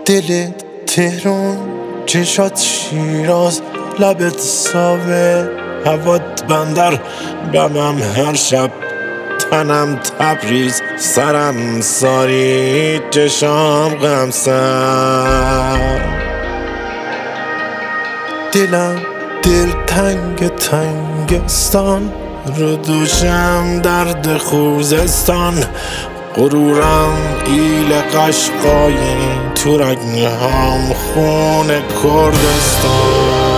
دلت تهران، چشات شیراز، لبت ساوه، هوات بندر، بمم هر شب، تنم تبریز، سرم ساری، چشام غمسن. دلم دل تنگ تنگستان، رو دوشم درد خوزستان، غرورم ایل قشقایی، تو رگنهام خون کردستان.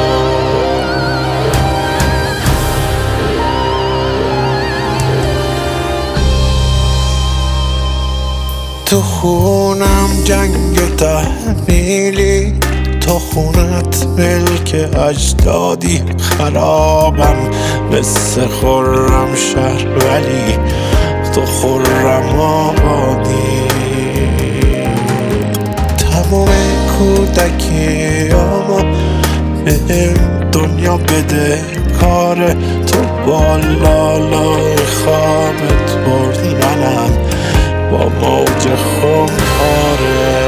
تو خونم جنگ تحمیلی، تو خونت ملک اجدادی، خرابم مثل خرم شهر ولی تو خرم آبادی. تمام کودکیامو به دنیا بده کاره، تو بالالای خوابت برد منم با موج خونخواره.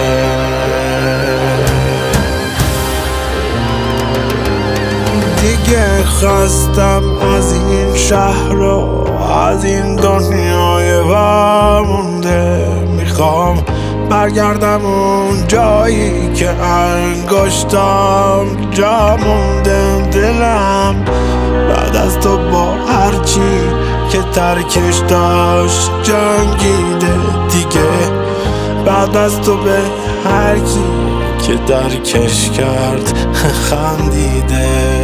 دیگه خستم از این شهر و از این دنیای وامونده، میخوام برگردم اون جایی که انگشتام جا مونده. دلم بعد از تو با هرچی که ترکش داشت جنگیده دیگه، بعد از تو به هر کی که درکش کرد خندیده.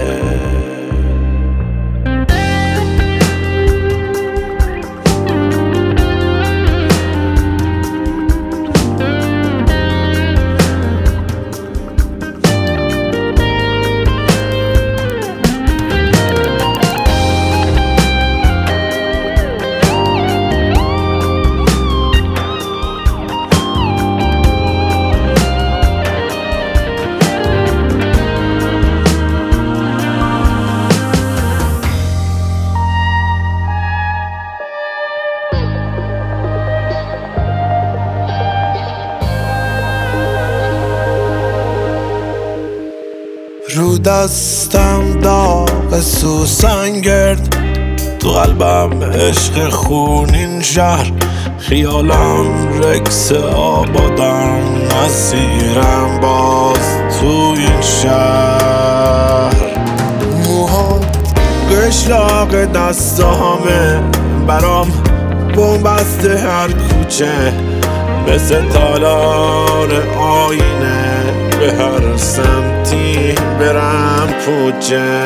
رو دستم داغ سوسن گرد، تو قلبم عشق خونین شهر، خیالم رکس آبادم، مسیرم باز تو این شهر. موهات قشلاق دستامه، برام بومبسته هر کوچه، مثل تالار آینه، به هر سمتی برم پوچه.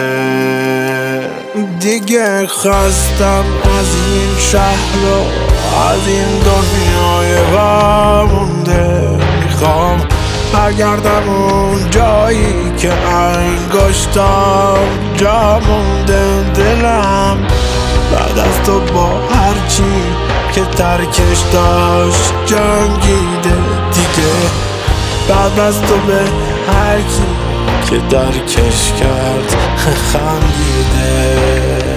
دیگه خستم از این شهر و از این دنیای وامونده، میخوام برگردم اون جایی که انگشتام جا مونده. دلم بعد از تو با هرچی که ترکش داشت جنگیده دیگه، بعد از تو به هر کی که درکش کرد خندیده.